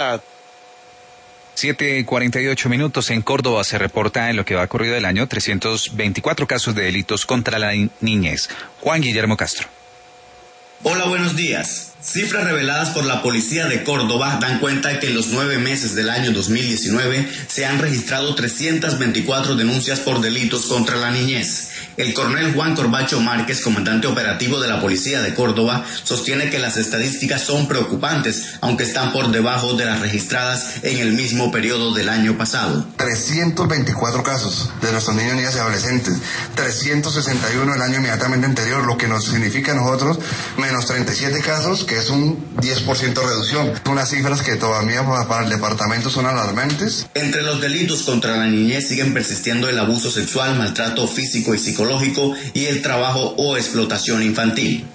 7:48 en Córdoba se reporta en lo que va corrido del año 324 casos de delitos contra la niñez. Juan Guillermo Castro. Hola, buenos días. Cifras reveladas por la policía de Córdoba dan cuenta de que en los 9 meses del año 2019 se han registrado 324 denuncias por delitos contra la niñez. El coronel Juan Corbacho Márquez, comandante operativo de la policía de Córdoba, sostiene que las estadísticas son preocupantes, aunque están por debajo de las registradas en el mismo periodo del año pasado. 324 casos de nuestros niños, niñas y adolescentes, 361 el año inmediatamente anterior, lo que nos significa a nosotros menos 37 casos, que es un 10% reducción. Unas cifras que todavía para el departamento son alarmantes. Entre los delitos contra la niñez siguen persistiendo el abuso sexual, maltrato físico y psicológico y el trabajo o explotación infantil.